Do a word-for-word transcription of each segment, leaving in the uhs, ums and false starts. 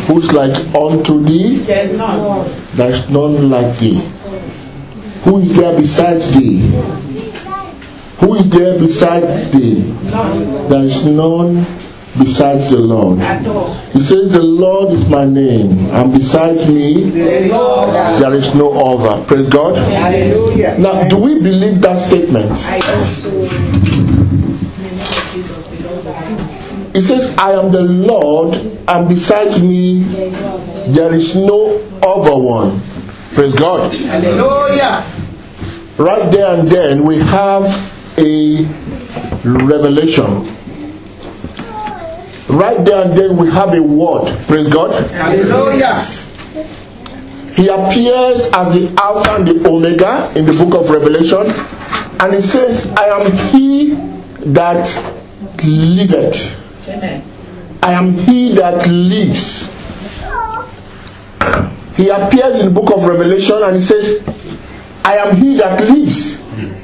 Who's like unto thee? There's none. There is none like thee. Who is there besides thee? Who is there besides thee? None. There is none besides the Lord. At all. He says, the Lord is my name, and besides me, there is no other. Praise God. Hallelujah. Now, do we believe that statement? I also. It says, I am the Lord, and besides me, there is no other one. Praise God. Hallelujah. Right there and then, we have a revelation. Right there and then, we have a word. Praise God. Hallelujah. He appears as the Alpha and the Omega in the book of Revelation. And he says, I am he that liveth. Amen. I am he that lives. He appears in the book of Revelation and he says, I am he that lives.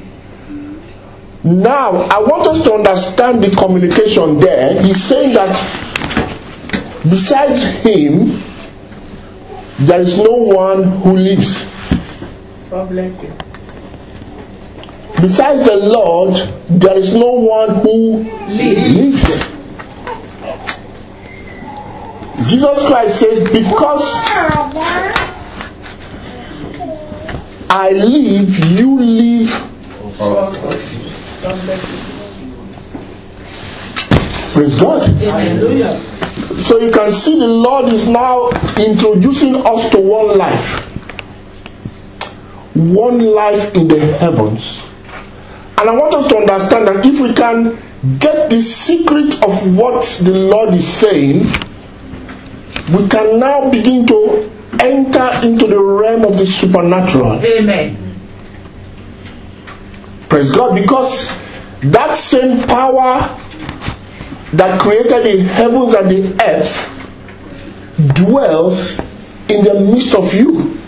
Now, I want us to understand the communication there. He's saying that besides him, there is no one who lives. God bless you. Besides the Lord, there is no one who lives. Jesus Christ says, because I live, you live Also. God bless you. Praise God. Hallelujah. So you can see the Lord is now introducing us to one life. One life in the heavens. And I want us to understand that if we can get the secret of what the Lord is saying, we can now begin to enter into the realm of the supernatural. Amen. Praise God. Because that same power that created the heavens and the earth dwells in the midst of you.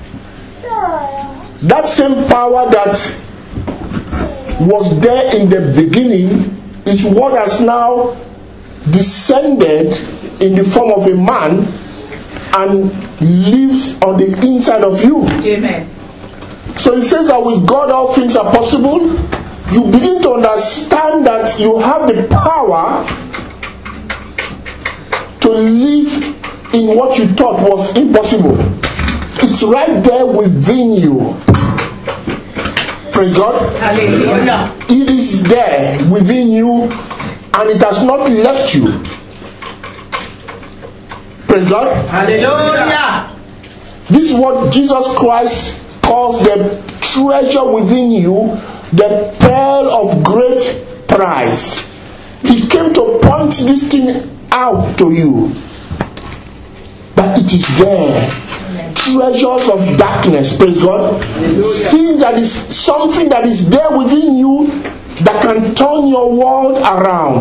That same power that was there in the beginning is what has now descended in the form of a man and lives on the inside of you. Amen. So he says that with God all things are possible. You begin to understand that you have the power to live in what you thought was impossible. It's right there within you. Praise God. Hallelujah. It is there within you and it has not left you. Praise God. Hallelujah. This is what Jesus Christ calls the treasure within you, the pearl of great price. He came to point this thing out to you, that it is there. Amen. Treasures of darkness, praise God. Things that is something that is there within you that can turn your world around.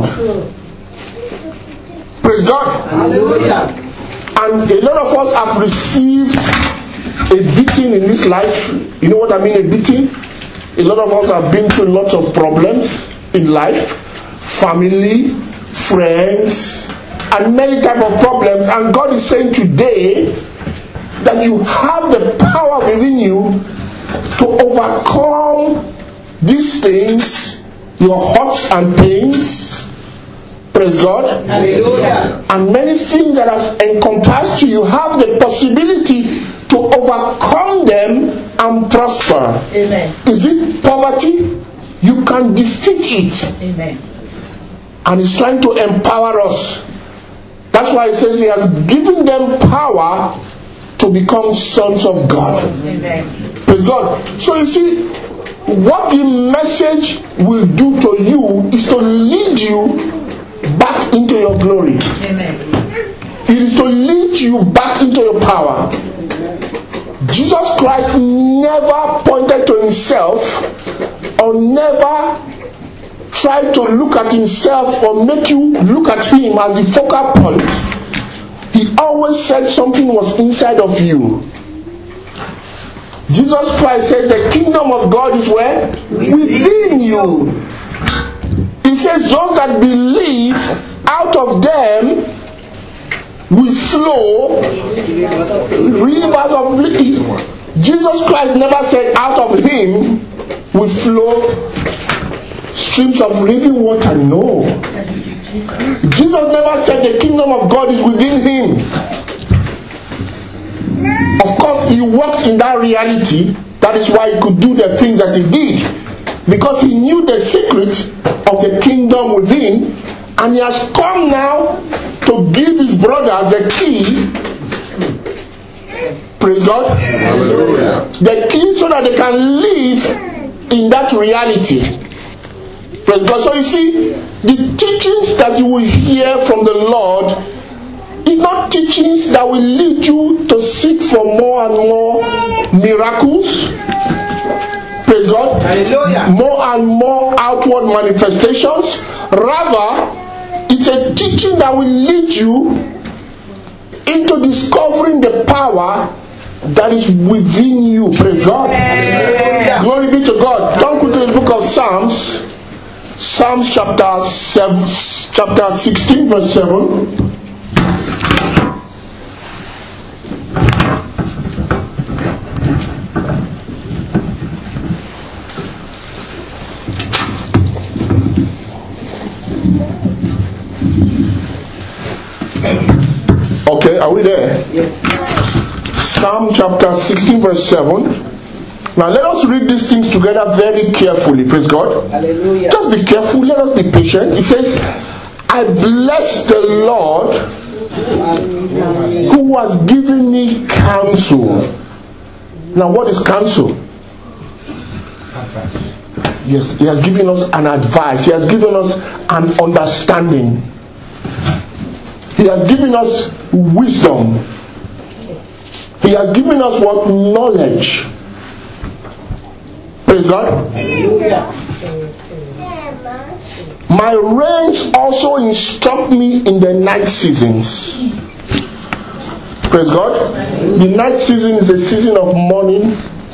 Praise God. Hallelujah. And a lot of us have received a beating in this life. You know what I mean, a beating? A lot of us have been through lots of problems in life, family, friends, and many types of problems. And God is saying today that you have the power within you to overcome these things, your hurts and pains. Praise God. Hallelujah. And many things that have encompassed you, you have the possibility to overcome them and prosper. Amen. Is it poverty? You can defeat it. Amen. And he's trying to empower us. That's why he says he has given them power to become sons of God. Amen. Praise God. So you see, what the message will do to you is to lead you back into your glory. Amen. It is to lead you back into your power. Jesus Christ never pointed to himself or never tried to look at himself or make you look at him as the focal point. He always said something was inside of you. Jesus Christ said the kingdom of God is where? Within you. He says those that believe, out of them will flow rivers of living. Jesus Christ never said out of him will flow streams of living water. No. Jesus never said the kingdom of God is within him. Of course, he walked in that reality. That is why he could do the things that he did. Because he knew the secret of the kingdom within. And he has come now to give his brothers the key. Praise God. Hallelujah. The key so that they can live in that reality. Praise God. So you see, the teachings that you will hear from the Lord is not teachings that will lead you to seek for more and more miracles. Praise God. Hallelujah. More and more outward manifestations. Rather, it's a teaching that will lead you into discovering the power that is within you. Praise God. Hallelujah. Glory be to God. Turn quickly to the book of Psalms. Psalms chapter seven, chapter sixteen, verse seven. Okay, are we there? Yes. Psalm chapter sixteen, verse seven. Now let us read these things together very carefully. Praise God. Hallelujah. Just be careful. Let us be patient. It says, I bless the Lord who has given me counsel. Now what is counsel? Yes, he has given us an advice. He has given us an understanding. He has given us wisdom. He has given us what? Knowledge. Praise God. My reins also instruct me in the night seasons. Praise God. The night season is a season of mourning.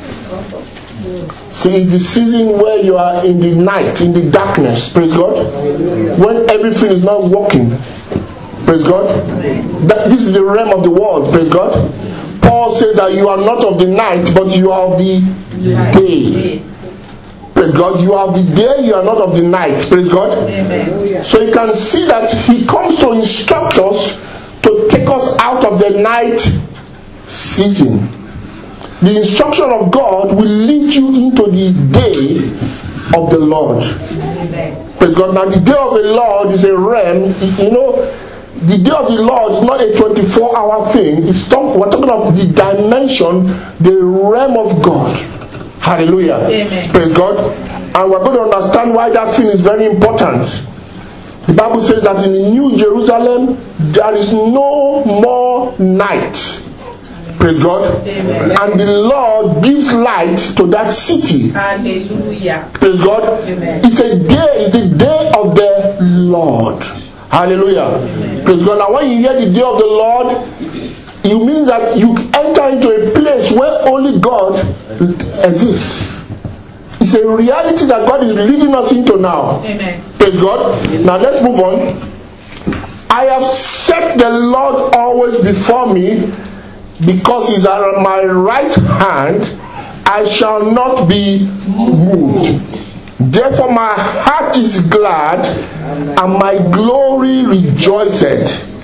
So it's the season where you are in the night, in the darkness. Praise God. When everything is not working. Praise God. That, this is the realm of the world. Praise God. Paul says that you are not of the night, but you are of the day. Praise God. You are of the day, you are not of the night. Praise God. Amen. So you can see that he comes to instruct us to take us out of the night season. The instruction of God will lead you into the day of the Lord. Amen. Praise God. Now the day of the Lord is a realm. You know, the day of the Lord is not a twenty-four hour thing. It's talk, we're talking about the dimension, the realm of God. Hallelujah. Amen. Praise God. And we're going to understand why that thing is very important. The Bible says that in the New Jerusalem, there is no more night. Praise God. Amen. And the Lord gives light to that city. Hallelujah. Praise God. Amen. It's a day, it's the day of the Lord. Hallelujah. Amen. Praise God. Now when you hear the day of the Lord, it means that you enter into a place where only God exists. It's a reality that God is leading us into now. Amen. Praise God. Amen. Now let's move on. I have set the Lord always before me, because he's at my right hand, I shall not be moved. Therefore my heart is glad, and my glory rejoiceth.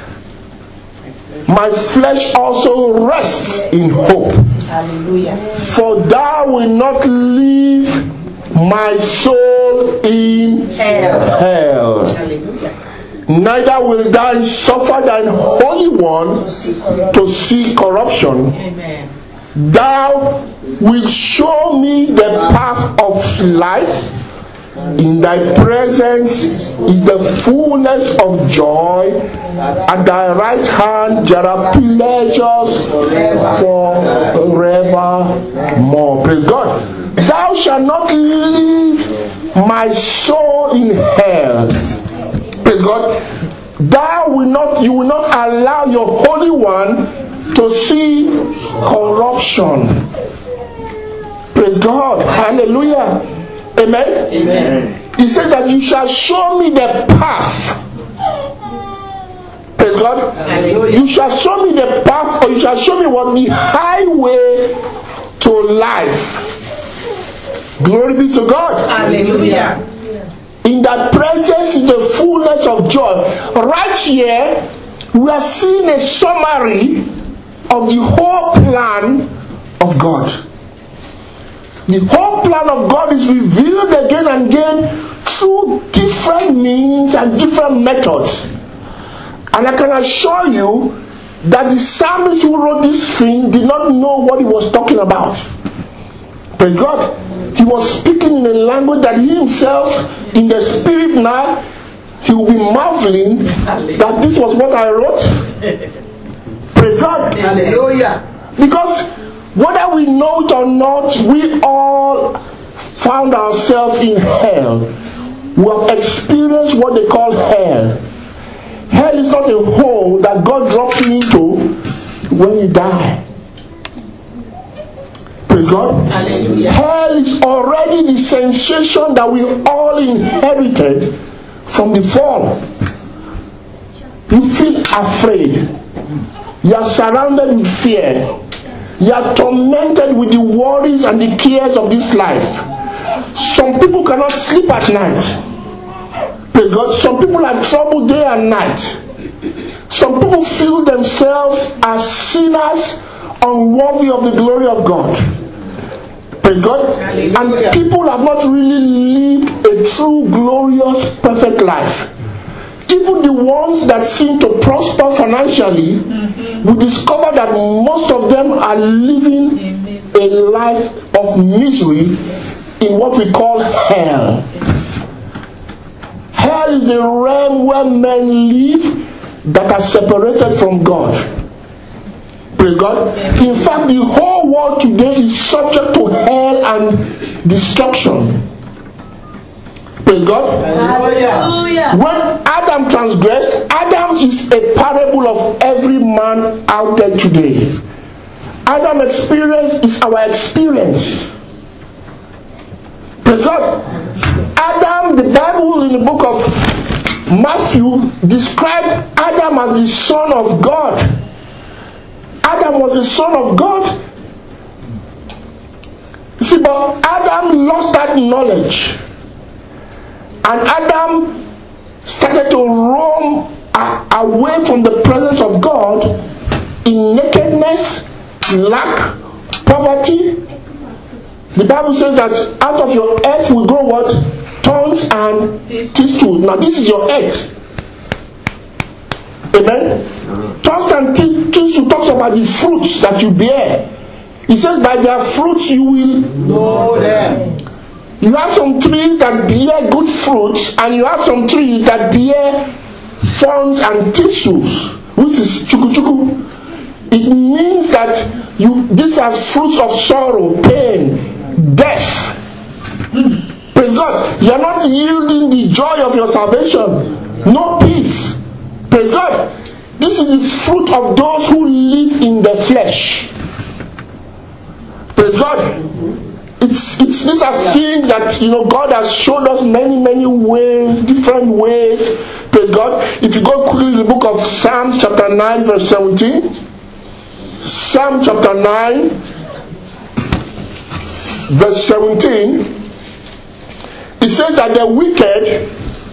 My flesh also rests in hope. Hallelujah. For thou wilt not leave my soul in hell. hell. Hallelujah. Neither will thou suffer thine Holy One to see corruption. Amen. Thou wilt show me the path of life. In thy presence is the fullness of joy. At thy right hand there are pleasures forevermore. Praise God. Thou shalt not leave my soul in hell. Praise God. Thou will not, you will not allow your Holy One to see corruption. Praise God. Hallelujah. Amen. Amen. He said that you shall show me the path. Praise God. Hallelujah. You shall show me the path, or you shall show me what the highway to life. Glory be to God. Hallelujah. In that presence is the fullness of joy. Right here, we are seeing a summary of the whole plan of God. The whole plan of God is revealed again and again through different means and different methods. And I can assure you that the psalmist who wrote this thing did not know what he was talking about. Praise God. He was speaking in a language that he himself, in the spirit now, he will be marveling that this was what I wrote. Praise God. Hallelujah. Because whether we know it or not, we all found ourselves in hell. We have experienced what they call hell. Hell is not a hole that God drops you into when you die. Praise God. Hallelujah. Hell is already the sensation that we all inherited from the fall. You feel afraid. You are surrounded with fear. You are tormented with the worries and the cares of this life. Some people cannot sleep at night. Praise God. Some people are troubled day and night. Some people feel themselves as sinners unworthy of the glory of God. Praise God. Hallelujah. And people have not really lived a true, glorious, perfect life. Even the ones that seem to prosper financially, mm-hmm. we discover that most of them are living a life of misery in what we call hell. Hell is the realm where men live that are separated from God. Praise God. In fact, the whole world today is subject to hell and destruction. Praise God. Hallelujah. When Adam transgressed, Adam is a parable of every man out there today. Adam's experience is our experience. Praise God. Adam, the Bible in the book of Matthew described Adam as the son of God. Adam was the son of God. You see, but Adam lost that knowledge. And Adam started to roam a- away from the presence of God in nakedness, lack, poverty. The Bible says that out of your earth will grow what? Thorns and thistles. Now this is your earth. Amen? Thorns and thistles talks about the fruits that you bear. He says by their fruits you will know them. You have some trees that bear good fruits, and you have some trees that bear thorns and thistles, which is chuku chuku. It means that you these are fruits of sorrow, pain, death. Praise God. You are not yielding the joy of your salvation. No peace. Praise God. This is the fruit of those who live in the flesh. Praise God. It's, it's, these are things that, you know, God has showed us many, many ways, different ways. Praise God. If you go quickly to the book of Psalms chapter nine verse seventeen. Psalm chapter nine verse seventeen. It says that the wicked,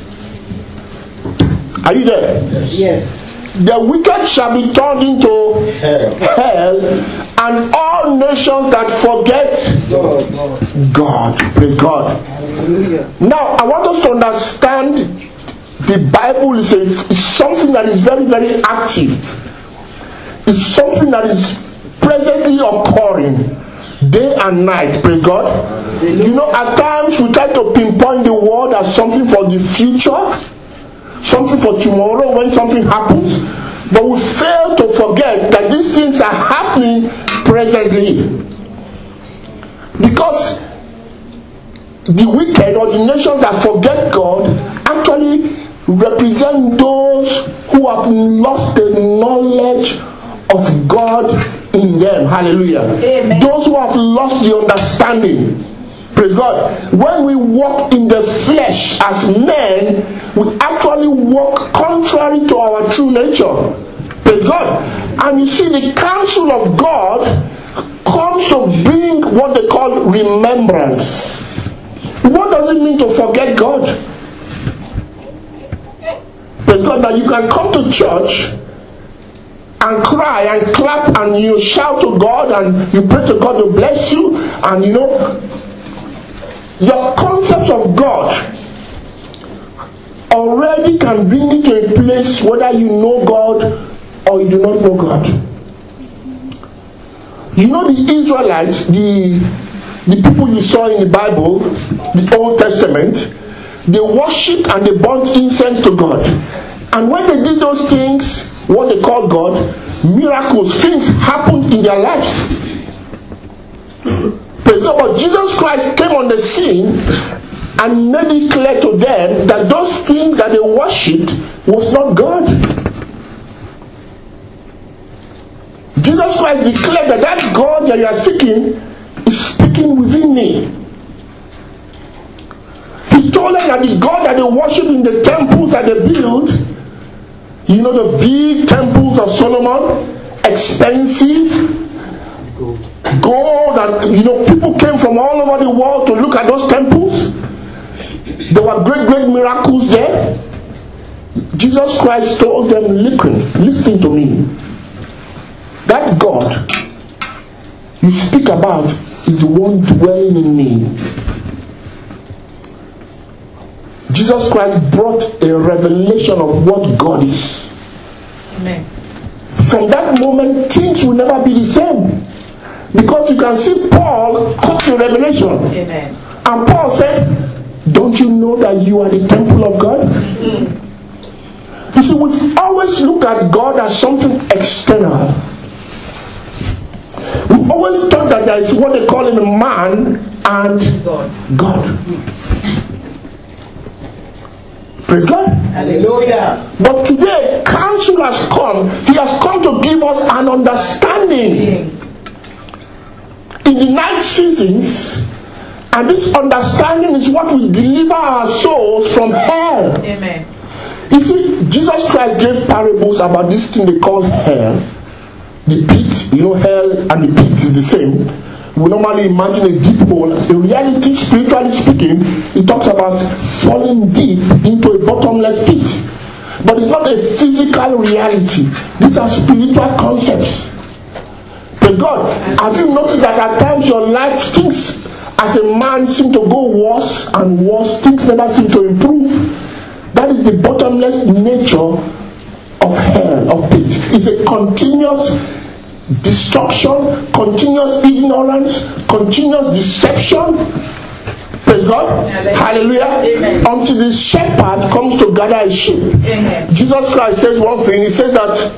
are you there? Yes. The wicked shall be turned into hell, hell and all nations that forget God. God. Praise God. Hallelujah. Now, I want us to understand the Bible is, a, is something that is very, very active. It's something that is presently occurring day and night. Praise God. You know, at times we try to pinpoint the word as something for the future, something for tomorrow when something happens, but we fail to forget that these things are happening presently. Because the wicked or the nations that forget God actually represent those who have lost the knowledge of God in them. Hallelujah. Amen. Those who have lost the understanding. Praise God. When we walk in the flesh as men, we actually walk contrary to our true nature. Praise God. And you see, the counsel of God comes to bring what they call remembrance. What does it mean to forget God? Praise God. That you can come to church and cry and clap and you shout to God and you pray to God to bless you, and you know your concept of God already can bring you to a place whether you know God or you do not know God. You know the Israelites, the the people you saw in the Bible, the Old Testament, they worshipped and they burnt incense to God. And when they did those things, what they call God, miracles, things happened in their lives. Praise God. But Jesus Christ came on the scene and made it clear to them that those things that they worshipped was not God. Jesus Christ declared that that God that you are seeking is speaking within me. He told them that the God that they worship in the temples that they build, you know, the big temples of Solomon, expensive, gold, and you know, people came from all over the world to look at those temples. There were great, great miracles there. Jesus Christ told them, listen, listen to me. That God you speak about is the one dwelling in me. Jesus Christ brought a revelation of what God is. Amen. From that moment, things will never be the same. Because you can see Paul got the revelation. Amen. And Paul said, don't you know that you are the temple of God? Mm. You see, we've always looked at God as something external. We've always thought that there is what they call in a man and God. God. Praise God. Hallelujah. But today, counsel has come. He has come to give us an understanding. In the night seasons, and this understanding is what will deliver our souls from hell. Amen. You see, Jesus Christ gave parables about this thing they call hell. The pit, you know, hell and the pit is the same. We normally imagine a deep hole. In reality, spiritually speaking, it talks about falling deep into a bottomless pit. But it's not a physical reality. These are spiritual concepts. Praise God. Have you noticed that at times your life, things as a man seem to go worse and worse, things never seem to improve? That is the bottomless nature of hell, of pit. It's a continuous destruction, continuous ignorance, continuous deception. Praise God. Amen. Hallelujah. Amen. Until the shepherd comes to gather his sheep. Amen. Jesus Christ says one thing. He says that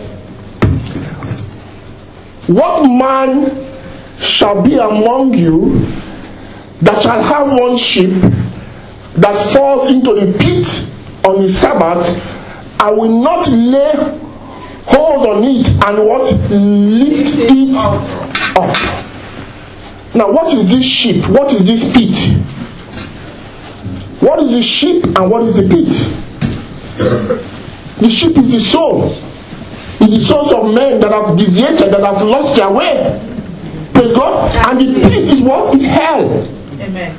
what man shall be among you that shall have one sheep that falls into the pit on the Sabbath, I will not lay hold on it and what? Lift it up. Now what is this sheep? What is this pit? What is the sheep and what is the pit? The sheep is the soul. It's the souls of men that have deviated, that have lost their way. Praise God. And the pit is what? It's hell. Amen.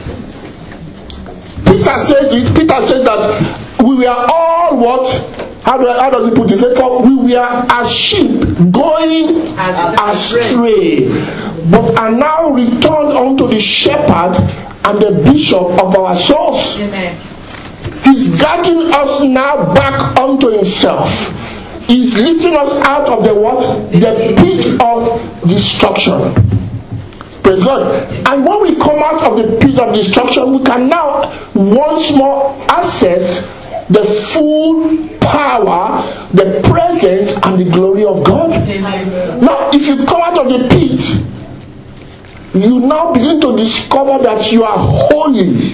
Peter says it. Peter says that we were all what? How, do I, how does he put it? He said, for we were as sheep going astray, but are now returned unto the shepherd and the bishop of our souls. Amen. He's gathering us now back unto himself. He's lifting us out of the what? The pit of destruction. Praise God. And when we come out of the pit of destruction, we can now once more access the full power, the presence, and the glory of God. Amen. Now, if you come out of the pit, you now begin to discover that you are holy.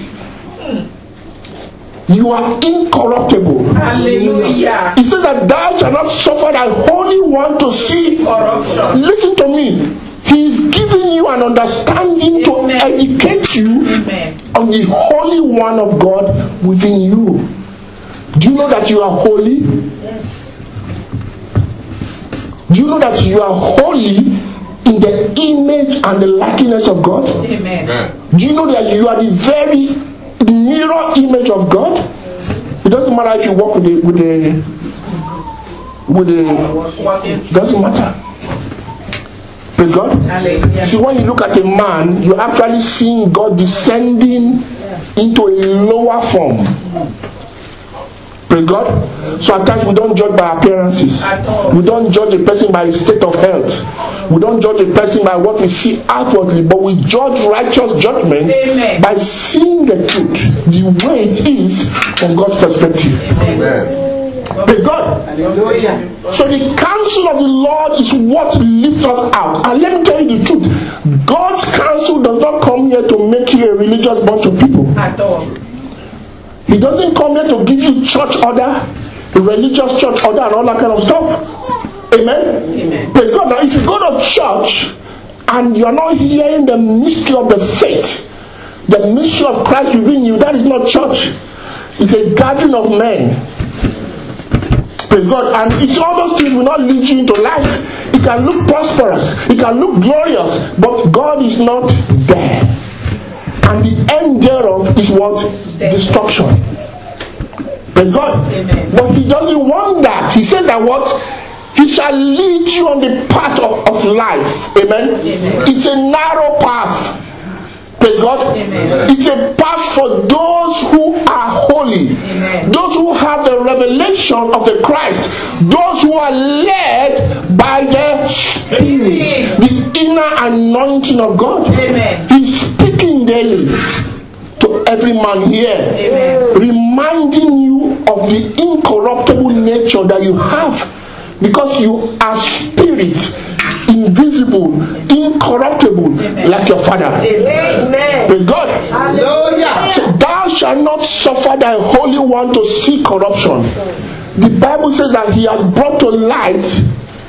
You are incorruptible. Hallelujah. He says that thou shalt not suffer thy Holy One to see corruption. Listen to me. He's giving you an understanding to Amen. educate you Amen. on the Holy One of God within you. Do you know that you are holy? Yes. Do you know that you are holy in the image and the likeness of God? Amen. Do you know that you are the very mirror image of God? It doesn't matter if you walk with the with the with the it doesn't matter. Praise God. Hallelujah. See, when you look at a man, you're actually seeing God descending into a lower form. Praise God. So at times we don't judge by appearances. We don't judge a person by his state of health. We don't judge a person by what we see outwardly, but we judge righteous judgment Amen. by seeing the truth, the way it is from God's perspective. Amen. Praise God. Hallelujah. So the counsel of the Lord is what lifts us out. And let me tell you the truth. God's counsel does not come here to make you a religious bunch of people. At all. He doesn't come here to give you church order, religious church order and all that kind of stuff. Amen? Amen. Praise God. Now if you go to church and you're not hearing the mystery of the faith, the mystery of Christ within you, that is not church. It's a gathering of men. Praise God. And it's all those things will not lead you into life. It can look prosperous, it can look glorious, but God is not there. And the end thereof is what? Destruction. Praise God. Amen. But he doesn't want that. He says that what? He shall lead you on the path of, of life. Amen? Amen. It's a narrow path. Praise God. Amen. It's a path for those who are holy. Amen. Those who have the revelation of the Christ. Those who are led by the Spirit. The inner anointing of God. Amen. He's speaking daily to every man here. Amen. Reminding you of the incorruptible nature that you have. Because you are spirit, invisible, incorruptible, Amen. like your Father. Amen. Praise God. Hallelujah. So thou shalt not suffer thy Holy One to see corruption. The Bible says that he has brought to light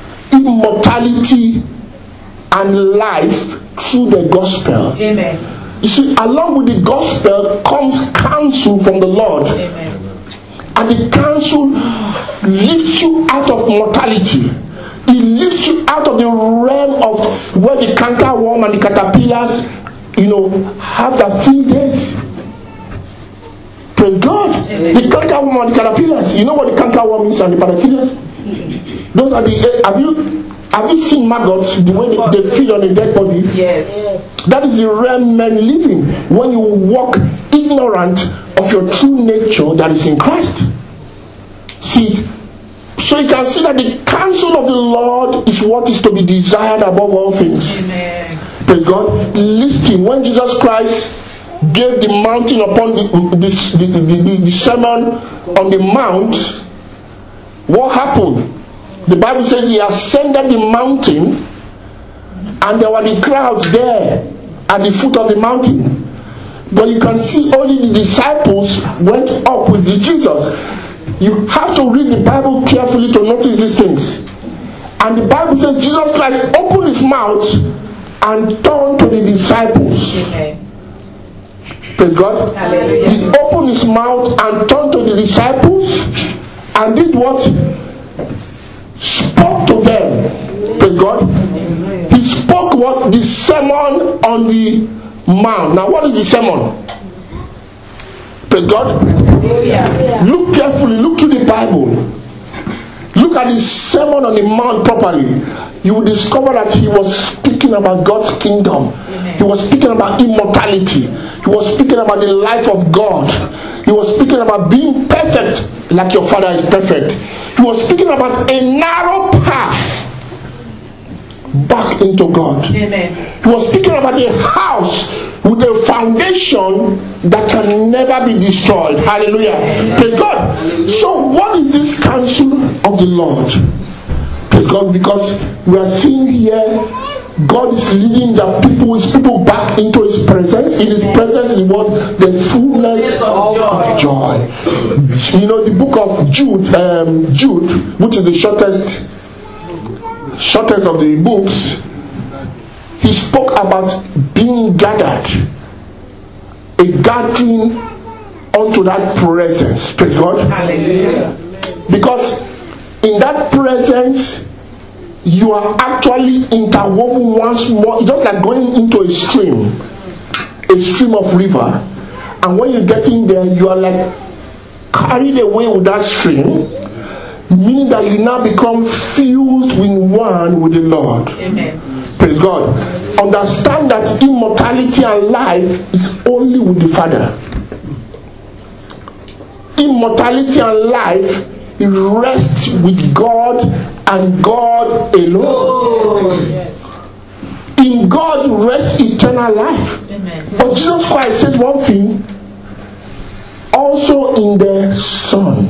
immortality and life through the gospel. Amen. You see, along with the gospel comes counsel from the Lord. Amen. And the counsel lifts you out of mortality. It lifts you out of the realm of where the cankerworm and the caterpillars, you know, have their field days. Praise God. Amen. The cankerworm and the caterpillars. You know what the cankerworm is and the caterpillars? Those are the. Have you have you seen maggots? The way they, they feed on a dead body. Yes. That is the realm men live in. When you walk ignorant of your true nature that is in Christ. See, so you can see that the counsel of the Lord is what is to be desired above all things. Amen. Praise God. Listen, when Jesus Christ gave the mountain upon the, the, the, the, the sermon on the mount, what happened? The Bible says he ascended the mountain and there were the crowds there at the foot of the mountain. But you can see only the disciples went up with the Jesus. You have to read the Bible carefully to notice these things. And the Bible says Jesus Christ opened his mouth and turned to the disciples. Amen. Praise God. Hallelujah. He opened his mouth and turned to the disciples and did what? Spoke to them. Praise God. He spoke what? The sermon on the mount. Now what is the sermon? Praise God. Hallelujah. Look carefully, look through the Bible. Look at the sermon on the mount properly. You will discover that he was speaking about God's kingdom. Amen. He was speaking about immortality. He was speaking about the life of God. He was speaking about being perfect like your Father is perfect. He was speaking about a narrow path back into God. Amen. He was speaking about a house with a foundation that can never be destroyed. Hallelujah. Praise God. So what is this counsel of the Lord? Praise God. Because we are seeing here God is leading the people, his people back into his presence. In his presence is what? The fullness of joy. You know the book of Jude, um, Jude, which is the shortest shortest of the books, he spoke about being gathered, a gathering unto that presence. Praise God. Hallelujah. Because in that presence, you are actually interwoven once more. It's just like going into a stream, a stream of river. And when you get in there, you are like carried away with that stream, meaning that you now become fused with one with the Lord. Amen. Praise God. Understand that immortality and life is only with the Father. Immortality and life rests with God and God alone. In God rests eternal life. Amen. But Jesus Christ says one thing, also in the Son.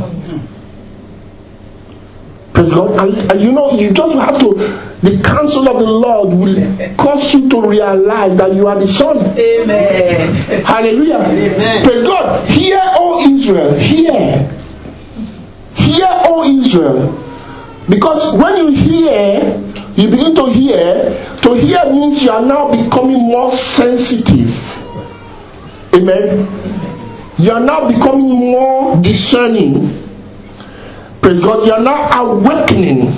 Praise God. And, and you know, you just have to, the counsel of the Lord will cause you to realize that you are the Son. Amen. Hallelujah. Amen. Praise God. Hear, O Israel, hear. Hear, O Israel. Because when you hear, you begin to hear. To hear means you are now becoming more sensitive. Amen. You are now becoming more discerning. Praise God. You are now awakening.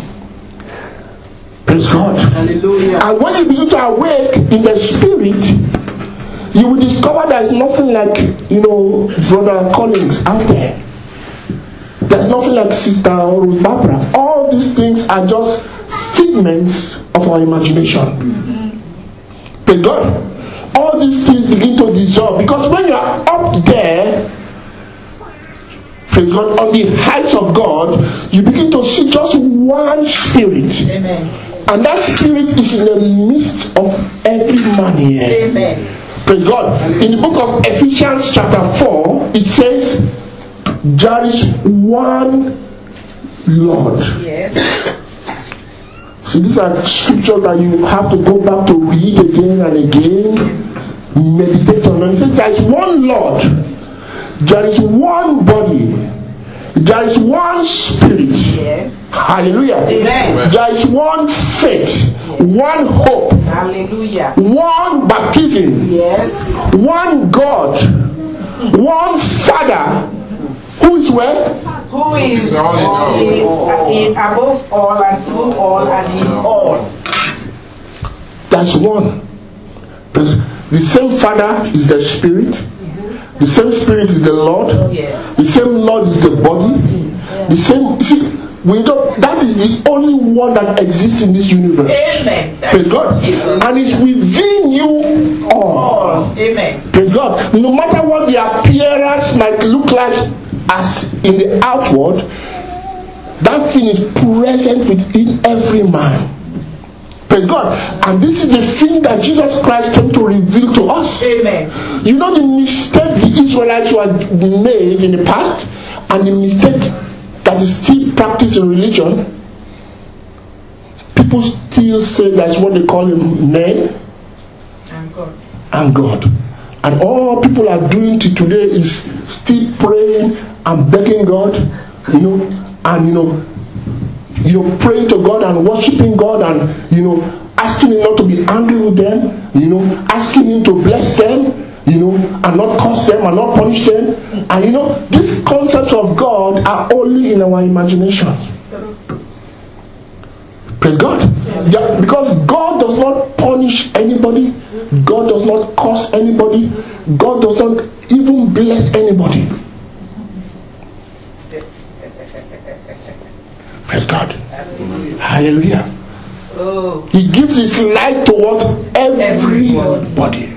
Praise God. Hallelujah. And when you begin to awake in the spirit, you will discover there is nothing like, you know, Brother Collins out there. There's nothing like Sister Rose Barbara. All these things are just figments of our imagination. Mm-hmm. Praise God. All these things begin to dissolve, because when you are up there, praise God, on the heights of God, you begin to see just one spirit. Amen. And that spirit is in the midst of every man here. Amen. Praise God. In the book of Ephesians chapter four, it says, there is one Lord. Yes. See, these are scriptures that you have to go back to read again and again, meditate on them. It says there is one Lord, there is one body, there is one spirit. Yes. Hallelujah. Amen. There is one faith, one hope, Hallelujah. one baptism, Yes. one God, one Father, who is where? Who is all in, in above all and through all and in all. That's one. The same Father is the Spirit. The same Spirit is the Lord. Yes. The same Lord is the body. The same. See, we don't. That is the only one that exists in this universe. Amen. Praise God. And it's within you all. All. Amen. Praise God. No matter what the appearance might look like as in the outward, that thing is present within every man. Praise God. And this is the thing that Jesus Christ came to reveal to us. Amen. You know the mistake the Israelites were made in the past, and the mistake that is still practiced in religion. People still say that's what they call him, man And God. and God. And all people are doing to today is still praying and begging God, you know, and you know, you know, praying to God and worshiping God, and you know, asking Him not to be angry with them, you know, asking Him to bless them, you know, and not curse them and not punish them. And you know, these concepts of God are only in our imagination. Praise God. Yeah, because God does not punish anybody. God does not curse anybody. God does not even bless anybody. Praise God. Hallelujah. Oh. He gives His light towards everybody.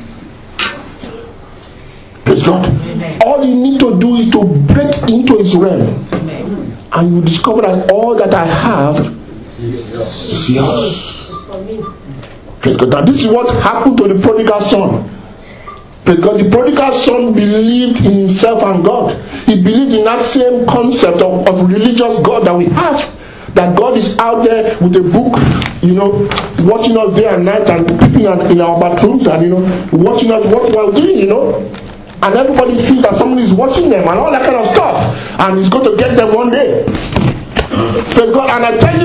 Praise God. Amen. All you need to do is to break into His realm. Amen. And you discover that all that I have is yours. Praise God. Now this is what happened to the prodigal son. Praise God. The prodigal son believed in himself and God. He believed in that same concept of, of religious God that we have. That God is out there with a book, you know, watching us day and night and peeping in our bathrooms and, you know, watching us what we are doing, you know. And everybody thinks that somebody is watching them and all that kind of stuff. And he's going to get them one day. Praise God. And I tell you,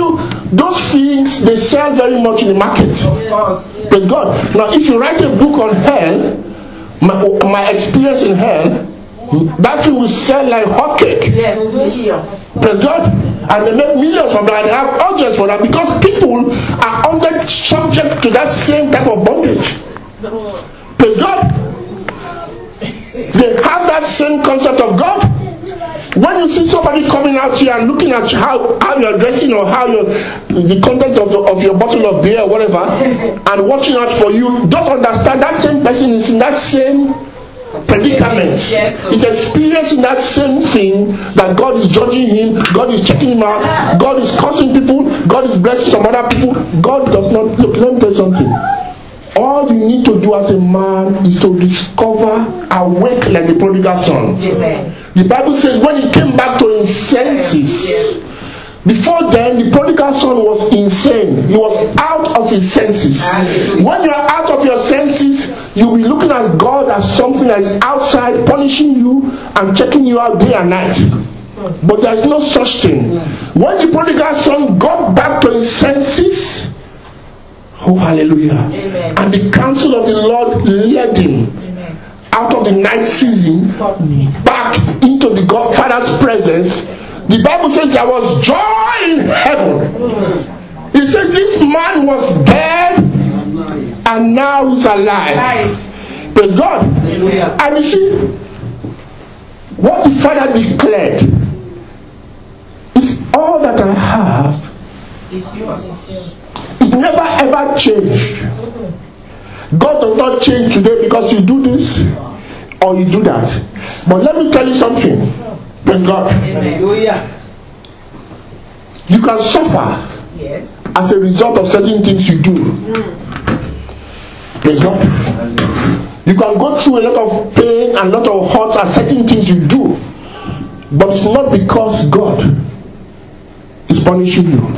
those things, they sell very much in the market. Of course. Praise God. Now, if you write a book on hell, my, my experience in hell, that thing will sell like hotcake. Yes, millions. Praise God. And they make millions from that and have audience for that because people are under subject to that same type of bondage. Praise God. They have that same concept of God. When you see somebody coming out here and looking at how, how you're dressing or how you're, the content of, the, of your bottle of beer or whatever, and watching out for you, don't understand that same person is in that same predicament. Yes, He's experiencing that same thing, that God is judging him, God is checking him out, God is cursing people, God is blessing some other people. God does not. Look, let me tell you something. All you need to do as a man is to discover, awake like the prodigal son. Amen. The Bible says when he came back to his senses, Yes. before then the prodigal son was insane. He was out of his senses. Hallelujah. When you are out of your senses, you'll be looking at God as something that is outside, punishing you and checking you out day and night. But there is no such thing. When the prodigal son got back to his senses, oh hallelujah, Amen. and the counsel of the Lord led him Amen. out of the night season back into the Godfather's presence. The Bible says there was joy in heaven. It said this man was dead and now he's alive. Life. Praise God. And you see, what the Father declared is all that I have. It's yours. It never ever changed. God does not change today because you do this or you do that. But let me tell you something. Praise God. Amen. You can suffer Yes. as a result of certain things you do. Praise God. You can go through a lot of pain and a lot of hurt at certain things you do. But it's not because God is punishing you.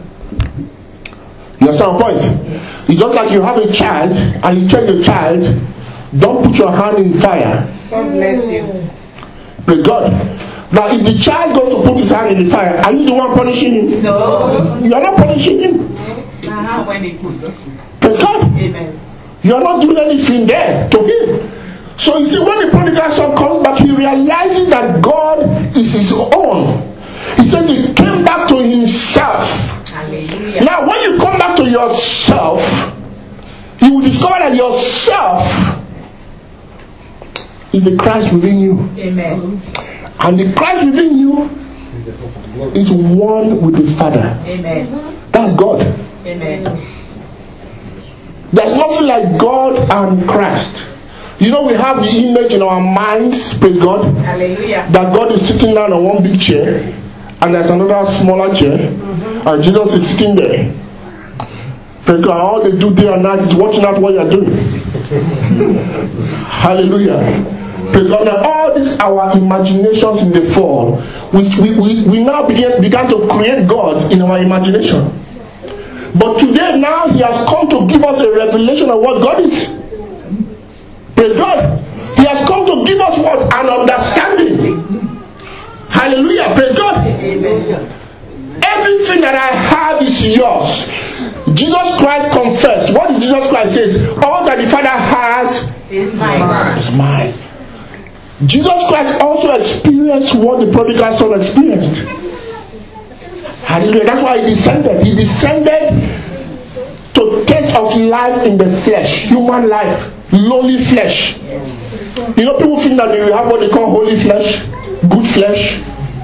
You understand my point? It's just like you have a child and you tell your child, don't put your hand in fire. God bless you. Praise God. Now if the child goes to put his hand in the fire, are you the one punishing him? No. You are not punishing him. Uh-huh, when they put. Praise God. Amen. You are not doing anything there to him. So you see, when the prodigal son comes back, he realizes that God is his own. He says he came back to himself. Hallelujah. Now when you come back to yourself, you will discover that yourself is the Christ within you. Amen. And the Christ within you is one with the Father. Amen. That's God. Amen. There's nothing like God and Christ. You know, we have the image in our minds, praise God, Hallelujah. that God is sitting down on one big chair and there's another smaller chair, mm-hmm. and Jesus is sitting there. Praise God. All they do day and night is watching out what you're doing. Hallelujah. Praise God. Now, all these our imaginations in the fall, we, we, we, we now begin, began to create gods in our imagination. But today now he has come to give us a revelation of what God is. Praise God. He has come to give us what? An understanding. Hallelujah. Praise God. Amen. Everything that I have is yours. Jesus Christ confessed. What did Jesus Christ say? All that the Father has It's mine. is mine. Jesus Christ also experienced what the prodigal son experienced. Hallelujah. That's why he descended. He descended to taste of life in the flesh. Human life. Lowly flesh. Yes. You know, people think that they will have what they call holy flesh. Good flesh.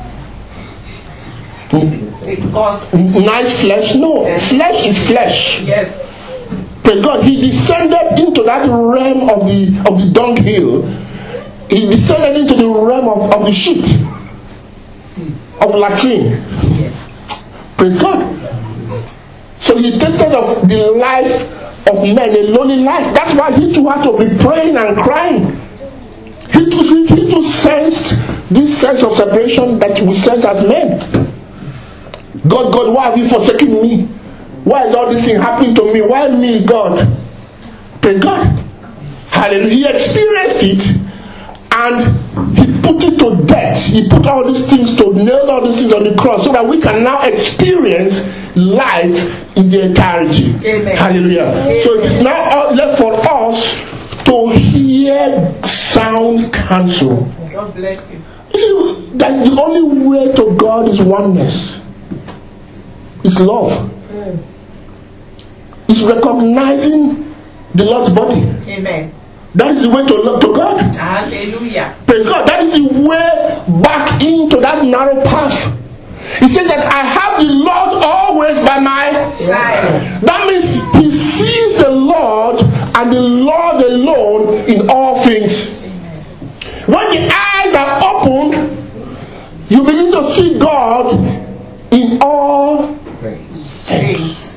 Because Nice flesh. No. Flesh is flesh. yes. Praise God. He descended into that realm of the of the dunghill. He descended into the realm of, of the shit. Of latrine. Praise God. So he tasted of the life of men, a lonely life. That's why he too had to be praying and crying. He too, he, he too sensed this sense of separation that we sense as men. God, God, why have you forsaken me? Why is all this thing happening to me? Why me, God? Praise God. Hallelujah. He experienced it and he put it to death. He put all these things to nail all these things on the cross so that we can now experience life in the entirety. Amen. Hallelujah. Amen. So it is now left for us to hear sound counsel. God bless you. You see, that the only way to God is oneness. It's love. Mm. It's recognizing the Lord's body. Amen. That is the way to love to God. Hallelujah. Praise God. That is the way back into that narrow path. He says that I have the Lord always by my side. That means he sees the Lord and the Lord alone in all things. Amen. When the eyes are opened, you begin to see God in all things.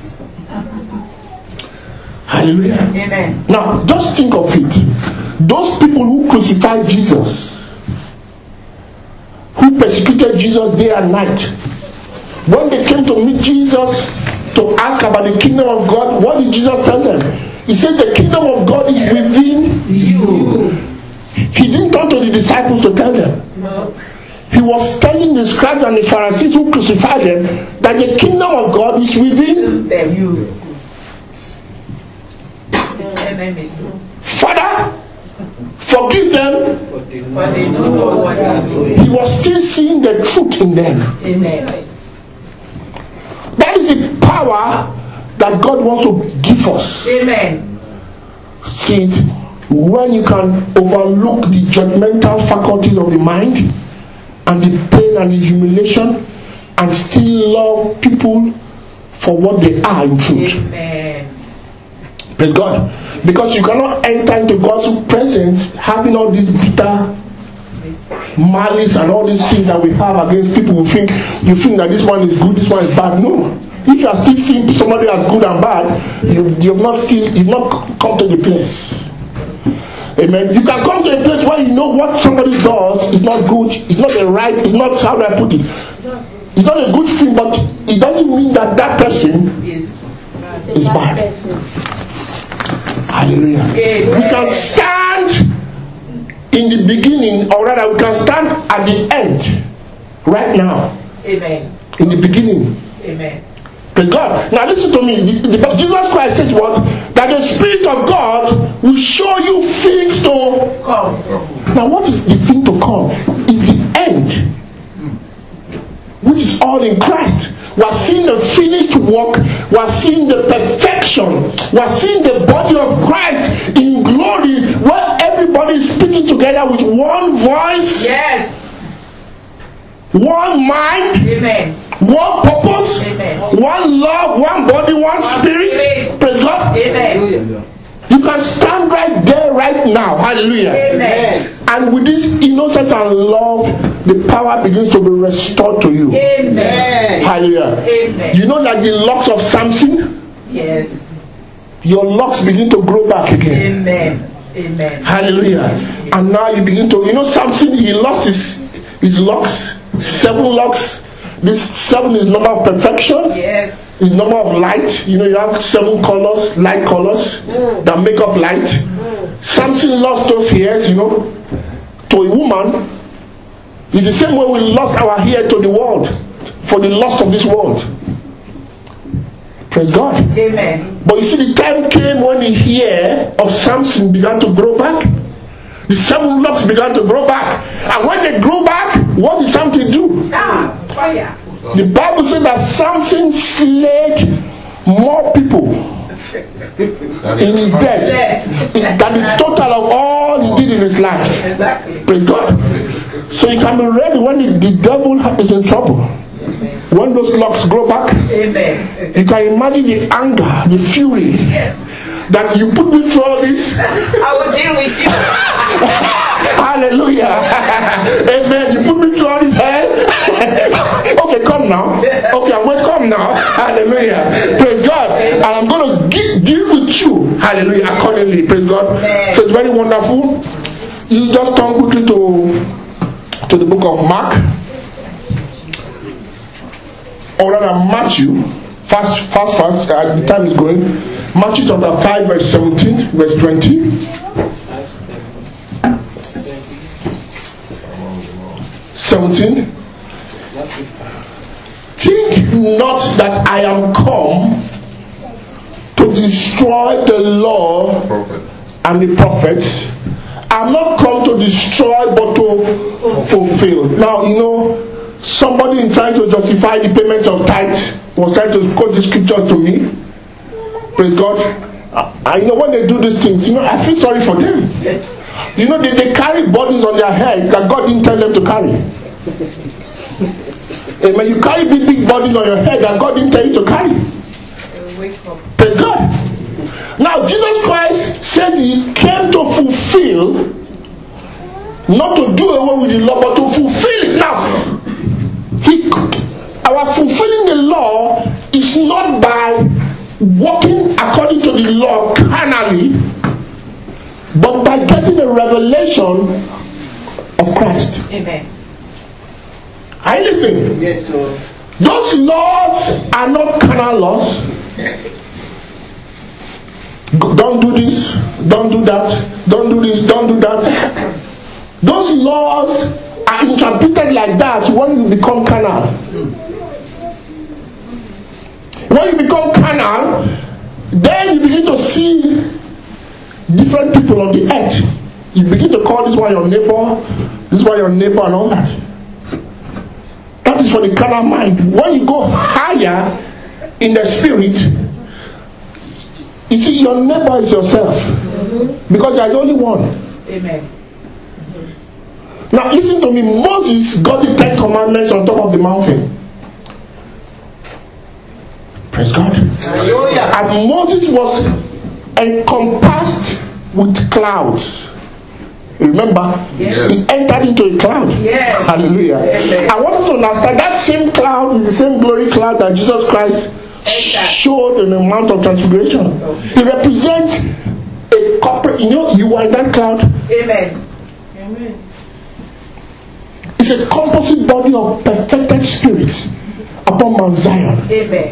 Hallelujah. Amen. Now, just think of it. Those people who crucified Jesus, who persecuted Jesus day and night, when they came to meet Jesus to ask about the kingdom of God, what did Jesus tell them? He said the kingdom of God is within you. He didn't come to the disciples to tell them. No. He was telling the scribes and the Pharisees who crucified them that the kingdom of God is within them. You. Father, forgive them, for they don't know what they are doing. He was still seeing the truth in them. Amen. That is the power that God wants to give us. Amen. See it, when you can overlook the judgmental faculties of the mind and the pain and the humiliation and still love people for what they are in truth. Amen. Praise God. Because you cannot enter into God's presence having all this bitter malice and all these things that we have against people who think you think that this one is good, this one is bad. No. If you are still seeing somebody as good and bad, you you have not still you've not come to the place. Amen. You can come to a place where you know what somebody does is not good, it's not the right, it's not, how do I put it? It's not a good thing, but it doesn't mean that that person is, is bad. Hallelujah. Amen. We can stand in the beginning, or rather, we can stand at the end right now. Amen. In the beginning. Amen. Praise God. Now listen to me. The, the, Jesus Christ says what? That the Spirit of God will show you things to come. Now what is the thing to come? Is the end, which is all in Christ. We are seeing the finished work. We are seeing the perfection. We are seeing the body of Christ in glory, where everybody is speaking together with one voice. Yes. One mind. Amen. One purpose. Amen. One love. One body. One, one spirit. spirit. Praise God. Amen. You can stand right there, right now. Hallelujah. Amen. And with this innocence and love, the power begins to be restored to you. Amen. Hallelujah. Amen. You know, like the locks of Samson? Yes. Your locks begin to grow back again. Amen. Amen. Hallelujah. Amen. And now you begin to, you know, Samson, he lost his, his locks. Seven locks. This seven is number of perfection. Yes. It's number of light. You know, you have seven colors, light colors mm. that make up light. Mm. Samson lost those hairs, you know, to a woman. It's the same way we lost our hair to the world for the loss of this world. Praise God. Amen. But you see, the time came when the hair of Samson began to grow back. The seven locks began to grow back. And when they grew back, what did Samson do? Ah, fire. The Bible says that Samson slayed more people in his death than the total of all he did in his life. Exactly. Praise God. So you can be ready when the, the devil is in trouble. Amen. When those locks grow back, Amen. You can imagine the anger, the fury. Yes. That you put me through all this. I will deal with you. Hallelujah. Amen. You put me through all this hell. Okay, come now. Okay, I'm going to come now. Hallelujah. Praise God. And I'm going to give, deal with you. Hallelujah. Accordingly. Praise God. So it's very wonderful. You just turn quickly to, to the book of Mark. Or rather Matthew. Fast, fast, fast. Uh, the time is going. Matthew chapter five, verse seventeen, verse twenty. seventeen. Think not that I am come to destroy the law Prophet. and the prophets. I'm not come to destroy but to fulfill. Now, you know, somebody in trying to justify the payment of tithes was trying to quote the scripture to me. Praise God. I, you know, when they do these things, you know, I feel sorry for them. You know, they, they carry burdens on their head that God didn't tell them to carry. Amen. You carry big, big burdens on your head that God didn't tell you to carry. Praise God. Now, Jesus Christ says he came to fulfill, not to do away with the law, but to fulfill it. Now, he, our fulfilling the law is not by walking according to the law carnally, but by getting a revelation of Christ. Amen. Are you listening? Yes, sir. Those laws are not carnal laws. Don't do this, don't do that, don't do this, don't do that. Those laws are interpreted like that when you become carnal. When you become carnal, then you begin to see different people on the earth. You begin to call this one your neighbor, this one your neighbor, and all that. That is for the carnal mind. When you go higher in the spirit, you see, your neighbor is yourself. Mm-hmm. Because there is only one. Amen. Now listen to me. Moses got the Ten Commandments on top of the mountain. Praise God. Hallelujah. And Moses was encompassed with clouds. Remember? Yes. He entered into a cloud. Yes. Hallelujah. Amen. I want us to understand that same cloud is the same glory cloud that Jesus Christ showed in the Mount of Transfiguration. It represents a corporate, you know, you are in that cloud. Amen. Amen. It's a composite body of perfected spirits upon Mount Zion. Amen.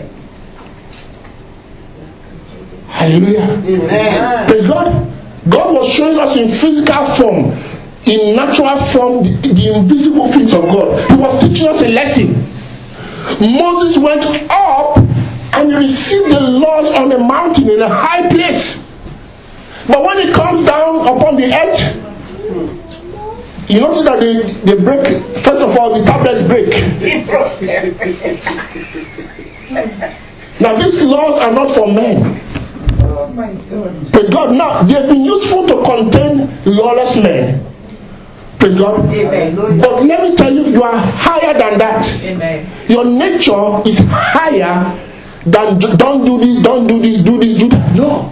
Hallelujah. Amen. Praise God. God was showing us in physical form, in natural form, the, the invisible things of God. He was teaching us a lesson. Moses went up and he received the laws on a mountain in a high place. But when it comes down upon the edge, you notice that they, they break. First of all, the tablets break. Now these laws are not for men. Oh my God. Praise God. Now they've been useful to contain lawless men. Praise God. Amen. But let me tell you, you are higher than that. Amen. Your nature is higher than don't do this, don't do this, do this, do that. No.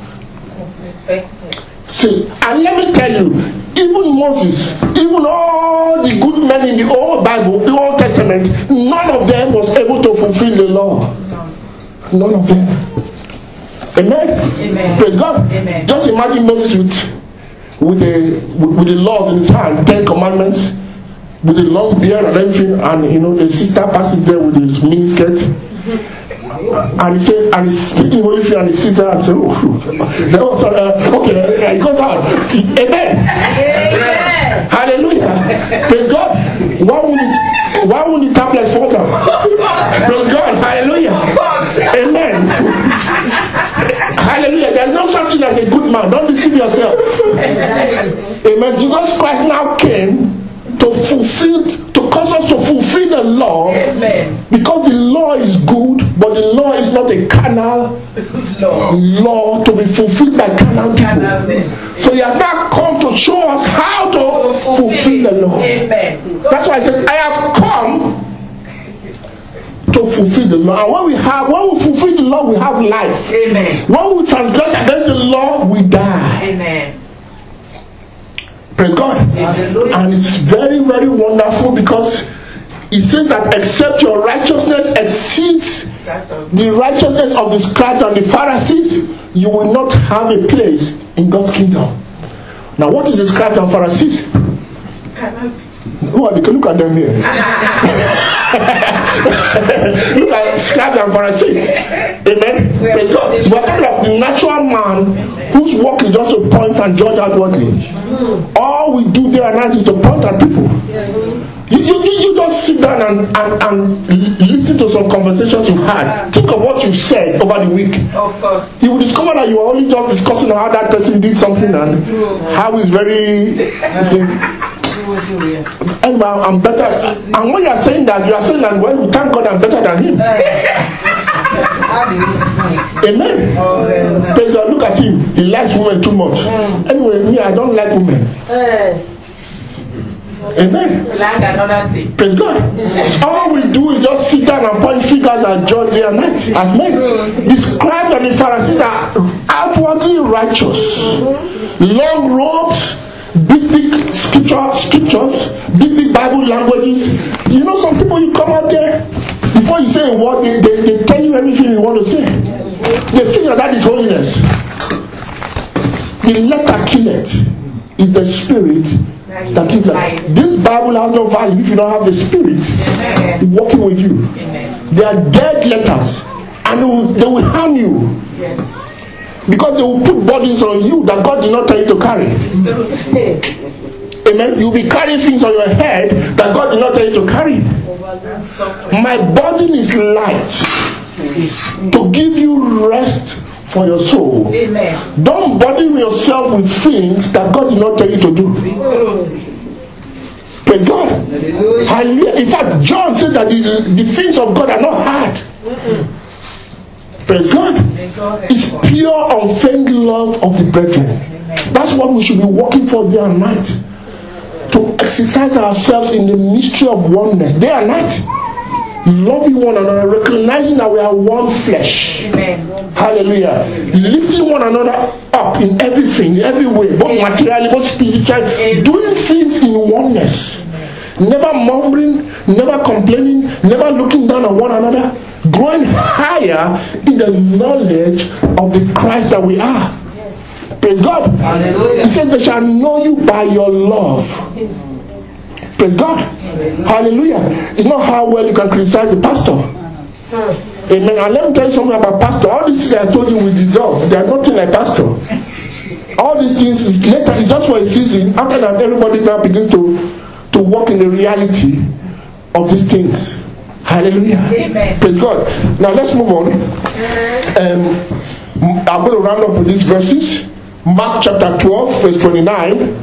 See, and let me tell you, even Moses, even all the good men in the old Bible, the Old Testament, none of them was able to fulfill the law. None of them. Amen. Amen. Praise God. Amen. Just imagine Moses with with the with, with the laws in his hand, Ten Commandments, with a long beard and everything, and you know the sister passes there with his mini skirt. And he says, and he's speaking Holy Spirit, and he sits there and says, oh, that was, uh, okay, he goes out. Amen. Amen. Hallelujah. Praise God. Why would it, why would the tablets fall down? Praise God. Hallelujah. Amen. Hallelujah. There's no such thing as a good man. Don't deceive yourself. Amen. Jesus Christ now came to fulfill, to cause us to fulfill the law. Amen. Because the law is good, but the law is not a carnal Law. law to be fulfilled by carnal Carnal people. men. So he has now come to show us how to fulfill the law. Amen. That's why I said, I have come to fulfill the law. And when we have, when we fulfill the law, we have life. Amen. When we transgress against the law, we die. Amen. Praise God. Hallelujah. And it's very, very wonderful because it says that except your righteousness exceeds the righteousness of the scribes and the Pharisees, you will not have a place in God's kingdom. Now, what is the scribes and Pharisees? Who are they? Look at them here. Look at scribes and Pharisees. Amen. Praise God. We're talking of the natural man whose work is just to point and judge outwardly. All we do there and that is to point at people. You, you, you don't just sit down and, and, and listen to some conversations you had, think of what you said over the week. Of course. You will discover that you are only just discussing how that person did something and how he's very. You see, and I'm better. And when you are saying that, you are saying that, well, thank God I'm better than him. Amen. Oh, praise God. Look at him. He likes women too much. Mm. Anyway, me, I don't like women. Uh. Amen. Like another thing. Praise God. Mm. All we do is just sit down and point fingers at judge day and night as men. Mm. The scribes and the Pharisees are outwardly righteous. Mm-hmm. Long robes, big, big scripture, scriptures, big, big Bible languages. You know, some people, you come out there, before you say a word, they, they, they tell you everything you want to say. They figure that is holiness. The letter killeth is the spirit that gives life. This Bible has no value if you don't have the spirit Amen. Working with you. Amen. They are dead letters, and they will, they will harm you. Yes. Because they will put burdens on you that God did not tell you to carry. Amen. You'll be carrying things on your head that God did not tell you to carry. My burden is light to give you rest for your soul. Amen. Don't burden yourself with things that God did not tell you to do. Praise God. Hallelujah. In fact, John said that the, the things of God are not hard. Mm-mm. Praise God. It's pure, unfeigned love of the brethren. That's what we should be working for day and night. To exercise ourselves in the mystery of oneness day and night. Loving one another, recognizing that we are one flesh. Amen. Hallelujah. Lifting one another up in everything, in every way, both Amen. Materially, both spiritually, doing things in oneness. Amen. Never mumbling, never complaining, never looking down on one another, growing higher in the knowledge of the Christ that we are. Yes. Praise God. Hallelujah. He says they shall know you by your love. Praise God. Hallelujah. Hallelujah. It's not how well you can criticize the pastor. Hmm. Amen. And let me tell you something about pastor. All these things I told you we deserve. They are nothing like pastor. All these things is later. It's just for a season. After that, everybody now begins to to walk in the reality of these things. Hallelujah. Amen. Praise God. Now let's move on. Um, I'm going to round up with these verses. Mark chapter twelve, verse twenty-nine.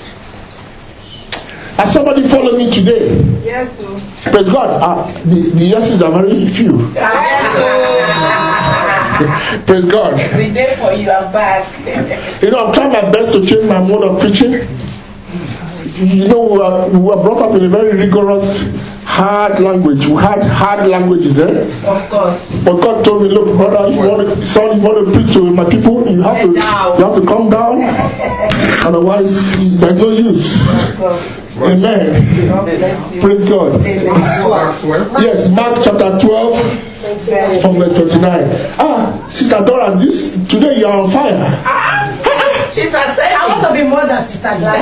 Has somebody followed me today? Yes, sir. Praise God. Uh, the, the yeses are very few. Yes, sir. Praise God. Every day for you, I'm back. You know, I'm trying my best to change my mode of preaching. You know, we were, we were brought up in a very rigorous, hard language. We had hard languages, eh? Of course. But God told me, look, brother, if you want to, son, if you want to preach to my people, you have to, you have to come down. Otherwise, there's no use. Of course. Amen. Praise God. Yes, Mark chapter twelve, from verse twenty-nine. Ah, Sister Dora, this today you are on fire. Ah, she's a saint. I want to be more than Sister Dora.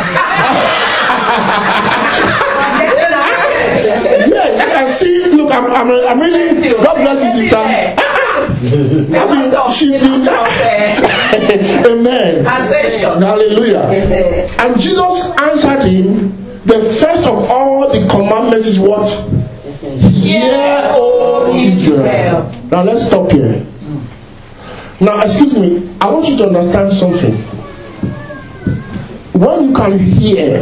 Yes, I can see. Look, I'm, I'm, I'm really. God bless you, Sister. I mean, she's the. Amen. Hallelujah. And Jesus answered him. The first of all the commandments is what? Hear, O Israel. Now let's stop here. Now, excuse me, I want you to understand something. When you can hear,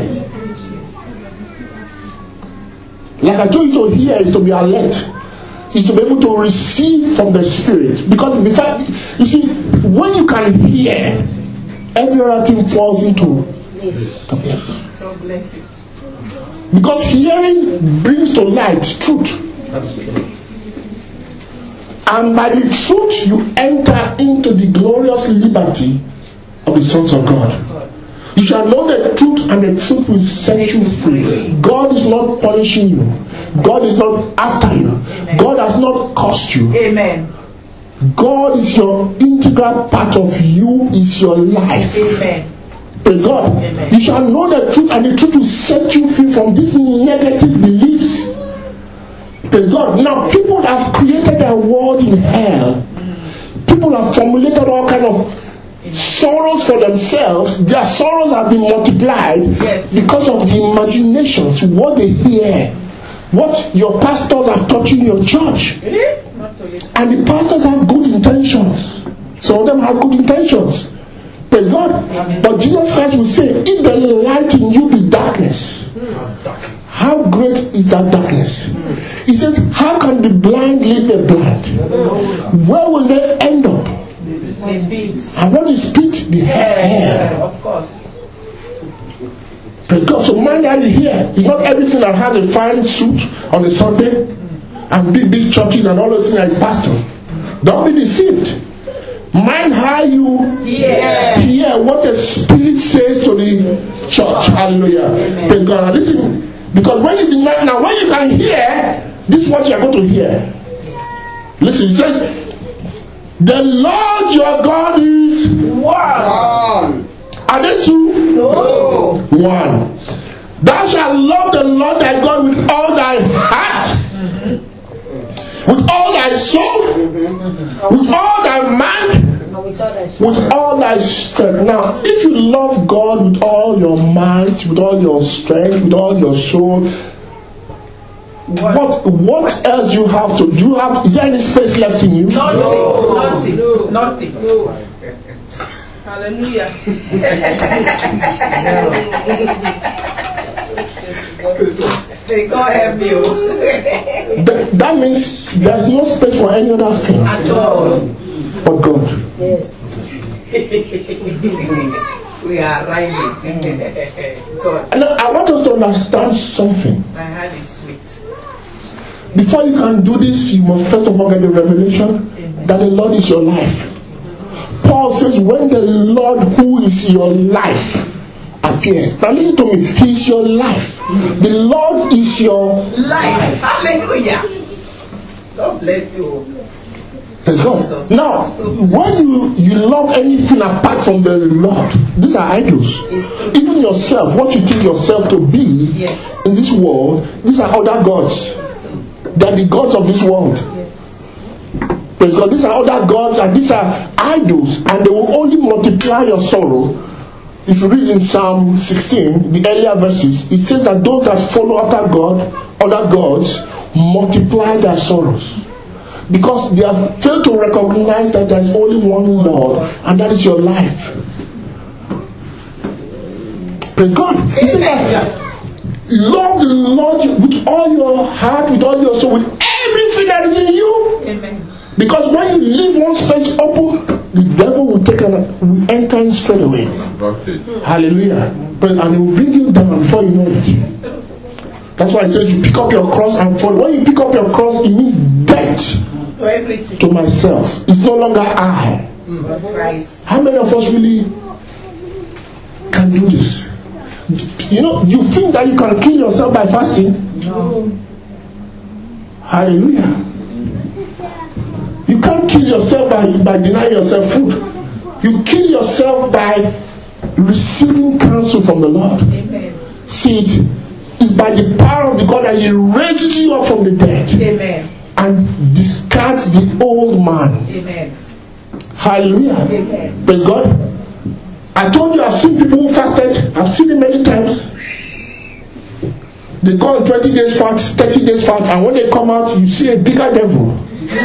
like I told you, to hear is to be alert, is to be able to receive from the Spirit. Because before, you see, when you can hear, every other thing falls into place. God bless you. Because hearing brings to light truth. That's true. And by the truth you enter into the glorious liberty of the sons of God. You shall know the truth, and the truth will set you free. God is not punishing you. God is not after you. Amen. God has not cursed you. Amen. God is your integral part of you, is your life. Amen. Praise God. Amen. You shall know the truth, and the truth will set you free from these negative beliefs. Praise God. Now, people have created a world in hell. People have formulated all kinds of sorrows for themselves. Their sorrows have been multiplied yes. because of the imaginations, what they hear. what your pastors have taught you in your church. And the pastors have good intentions. Some of them have good intentions. Praise God. But Jesus Christ will say, if the light in you be darkness, how great is that darkness? He says, how can the blind lead the blind? Where will they end up? And what is pit? The hair. Of course. Praise God. So mind that you hear. It's not everything that has a fine suit on a Sunday and big, big churches and all those things as pastor. Don't be deceived. Mind how you yeah. hear what the Spirit says to the church. Hallelujah. Amen. Praise God. Now listen. Because when you now when you can hear, this is what you are going to hear. Listen, it says, the Lord your God is one. Are they two? No. One. Thou shalt love the Lord thy God with all thy heart, mm-hmm. with all thy soul, mm-hmm. with all thy mind, with all thy strength. Now, if you love God with all your might, with all your strength, with all your soul, what what else do you have to do? You have, is there any space left in you? Nothing. No. Nothing. No. Nothing. No. Hallelujah. May God help you. that, that means there's no space for any other thing at all but God. Yes. We are rhyming. God. And I want us to understand something. My heart is sweet. Before you can do this, you must first of all get the revelation Amen. That the Lord is your life. Paul says, when the Lord who is your life appears. Now listen to me. He is your life. The Lord is your life. Hallelujah. God bless you. Praise God. Now, when you, you love anything apart from the Lord, these are idols. Even yourself, what you think yourself to be yes. in this world, these are other gods. They are the gods of this world. Yes. Praise God. These are other gods and these are idols, and they will only multiply your sorrow. If you read in Psalm sixteen, the earlier verses, it says that those that follow after God, other gods, multiply their sorrows. Because they have failed to recognize that there is only one Lord, and that is your life. Praise God. He said that love the Lord with all your heart, with all your soul, with everything that is in you. Amen. Because when you leave one space open, the devil will take and will enter in straight away. Hallelujah. And it will bring you down before you know it. That's why it says you pick up your cross and follow. When you pick up your cross, it means death to everything. To myself. It's no longer I. Mm. How many of us really can do this? You know, you think that you can kill yourself by fasting? No. Hallelujah. You can't kill yourself by, by denying yourself food. You kill yourself by receiving counsel from the Lord. Amen. See, it is by the power of the God that He raises you up from the dead. Amen. And discards the old man. Amen. Hallelujah. Amen. Praise God. I told you I've seen people who fasted. I've seen it many times. They go on twenty days fast, thirty days fast, and when they come out, you see a bigger devil.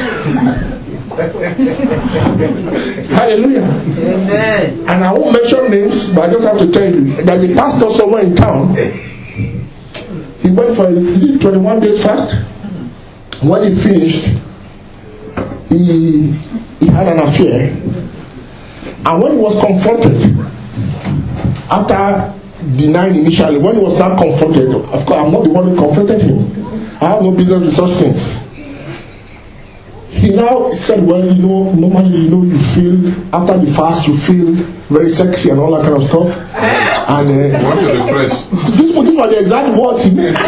Hallelujah. Amen. And I won't mention names, but I just have to tell you, there's a pastor somewhere in town. He went for, is it twenty-one days fast? When he finished, he he had an affair. And when he was confronted, after denying initially, when he was not confronted, of course I'm not the one who confronted him. I have no business with such things. He now said, well, you know, normally, you know, you feel, after the fast, you feel very sexy and all that kind of stuff. And uh, this, this was the exact words he made.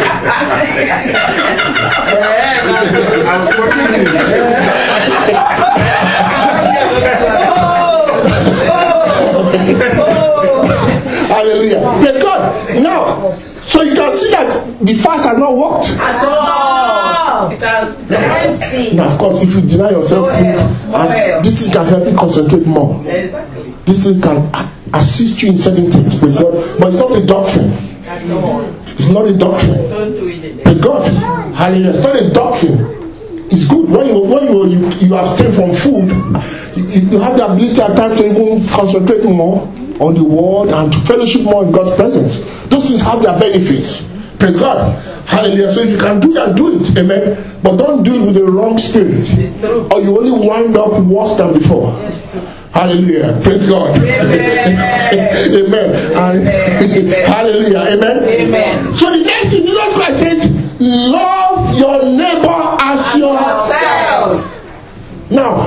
Hallelujah. Praise God. Now, so you can see that the fast has not worked. At all. It has empty. Now, of course, if you deny yourself food, and this thing can help you concentrate more. Exactly. This thing can assist you in certain things, praise God. But it's not a doctrine. At all. It's not a doctrine. Don't do it. Praise God. Hallelujah. It's not a doctrine. It's good when you when you you, you abstain from food. You, you have the ability at times to even concentrate more on the word and to fellowship more in God's presence. Those things have their benefits. Praise God. Hallelujah. So if you can do that, do it. Amen. But don't do it with the wrong spirit, or you only wind up worse than before. Hallelujah. Praise God. Amen. Amen. Amen. Hallelujah. Amen. Amen. So the next thing Jesus Christ says, love your neighbor as yourself. Now,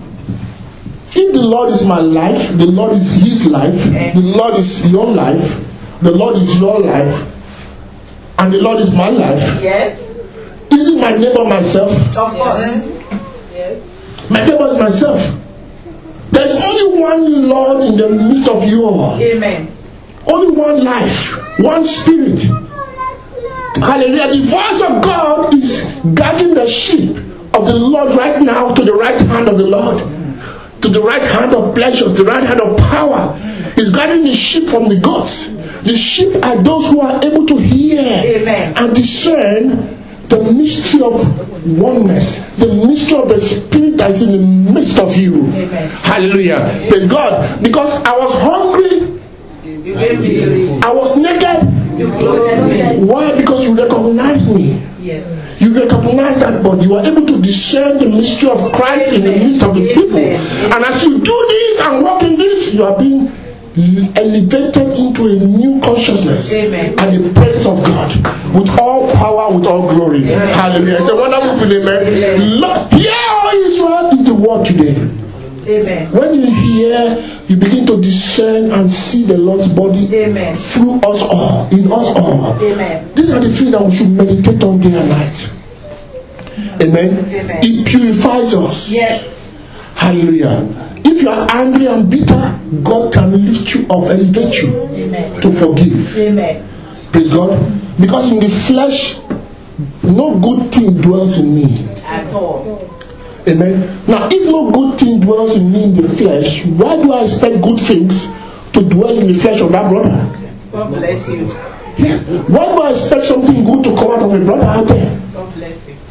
if the Lord is my life, the Lord is his life, the Lord is your life, the Lord is your life, and the Lord is my life. Yes. Isn't my neighbor myself? Of course. Yes. My neighbor is myself. There's only one Lord in the midst of you all. Amen. Only one life, one spirit. Hallelujah. The voice of God is guiding the sheep of the Lord right now to the right hand of the Lord, to the right hand of pleasures, the right hand of power. He's guiding the sheep from the goats. The sheep are those who are able to hear Amen. and discern the mystery of oneness, the mystery of the spirit that is in the midst of you. Amen. Hallelujah. Amen. Praise God. Because I was hungry, you gave me the I was naked. You clothed me. Why? Because you recognized me. Yes. You recognize that, but you are able to discern the mystery of Christ in the midst of the people. Amen. And as you do this and walk in this, you are being elevated into a new consciousness. Amen. And the presence of God with all power, with all glory. Amen. Hallelujah. It's a wonderful feeling, amen. Lord, hear, O Israel, is the word today. Amen. When you hear, you begin to discern and see the Lord's body. Amen. Through us all, in us all. Amen. These are the things that we should meditate on day and night. Amen. Amen. It purifies us. Yes. Hallelujah. If you are angry and bitter, God can lift you up, elevate you. Amen. To forgive. Amen. Praise God. Because in the flesh, no good thing dwells in me. At all. Amen. Now, if no good thing dwells in me in the flesh, why do I expect good things to dwell in the flesh of that brother? God bless you. Yeah. Why do I expect something good to come out of a brother out there? God bless you.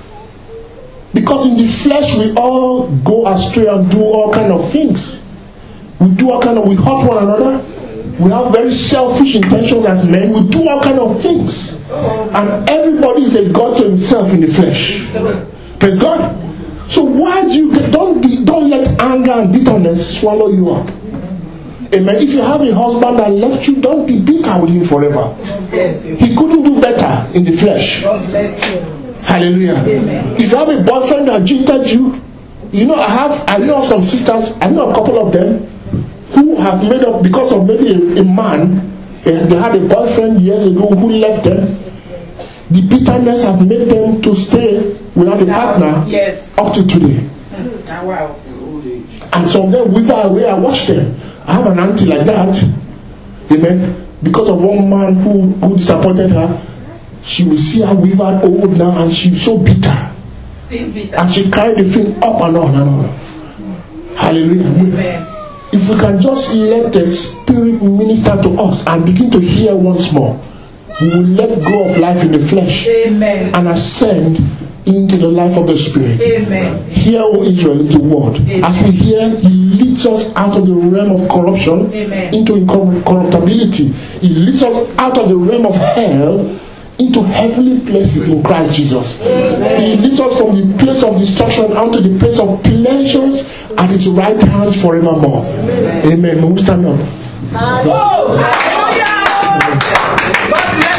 Because in the flesh we all go astray and do all kind of things. We do all kind of, we hurt one another. We have very selfish intentions as men. We do all kind of things. And everybody is a God to himself in the flesh. Praise God. So why do you get, don't be, don't let anger and bitterness swallow you up. Amen. If you have a husband that left you, don't be bitter with him forever. Bless you. He couldn't do better in the flesh. God bless you. Hallelujah. Amen. If you have a boyfriend that cheated you, you know I have I know of some sisters, I know a couple of them who have made up because of maybe a, a man. They had a boyfriend years ago who left them. The bitterness have made them to stay without a partner. Yes. Up to today. Mm. Oh, wow. And some of them wither away. I watch them. I have an auntie like that. Amen. Because of one man who, who disappointed her, she will see her withered old now, and she's so bitter. Still bitter. And she carried the thing up and on and on. Hallelujah. Amen. If we can just let the Spirit minister to us and begin to hear once more, we will let go of life in the flesh. Amen. And ascend into the life of the Spirit. Amen. Hear, O Israel, is the word. Amen. As we hear, He leads us out of the realm of corruption. Amen. Into incorruptibility. He leads us out of the realm of hell into heavenly places in Christ Jesus. Amen. He leads us from the place of destruction onto the place of pleasures at His right hand forevermore. Amen. Amen. We'll stand up. Oh, hallelujah. God bless